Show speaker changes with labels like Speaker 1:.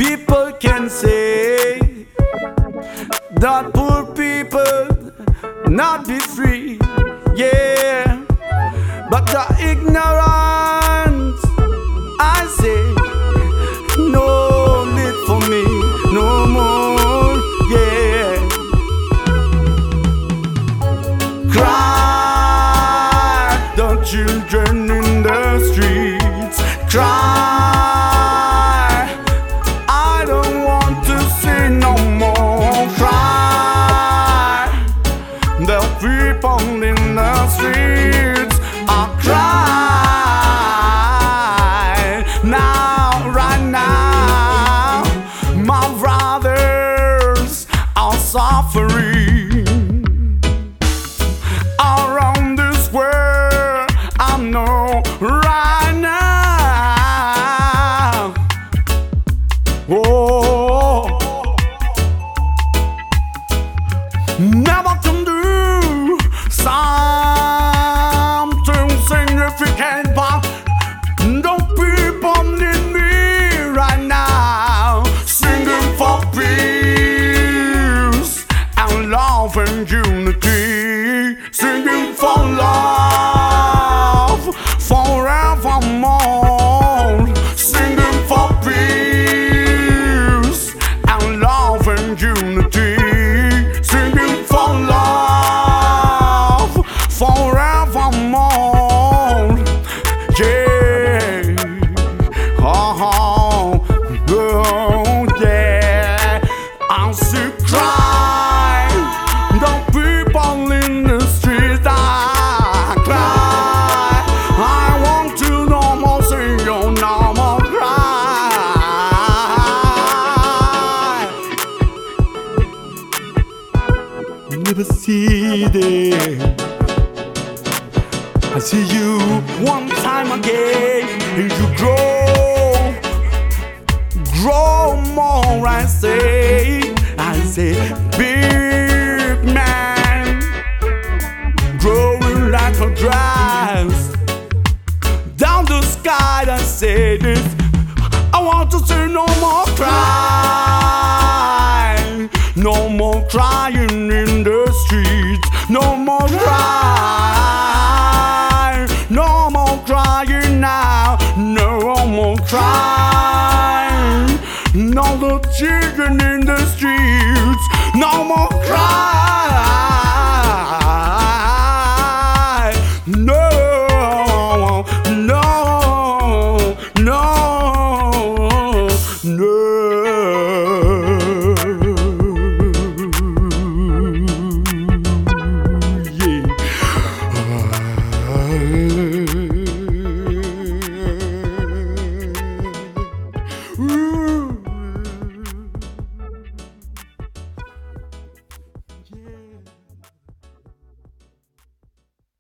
Speaker 1: People can say that poor people not be free, yeah, but the ignorance, I say, no need for me no more, yeah. Cry, the children in the streets, cry. I don't want to see no more. Cry, the people in the streets are crying now, right now. My brothers are suffering around this world. I know right now. Oh, never can do something significant, but the people need me right now, singing for peace and love and unity, singing for love forevermore, singing for peace and love and unity, singing for love forevermore, yeah. Oh, yeah. I see cry, the people in the streets, I cry. I want to no more see you, no more cry. You never see them. I see you one time again, and you grow more. I say, big man, growing like a grass down the sky. I say this, I want to see no more crying, no more crying in the streets, no more crying, no more crying now, no more crying, no the children in the streets, no more crying, no.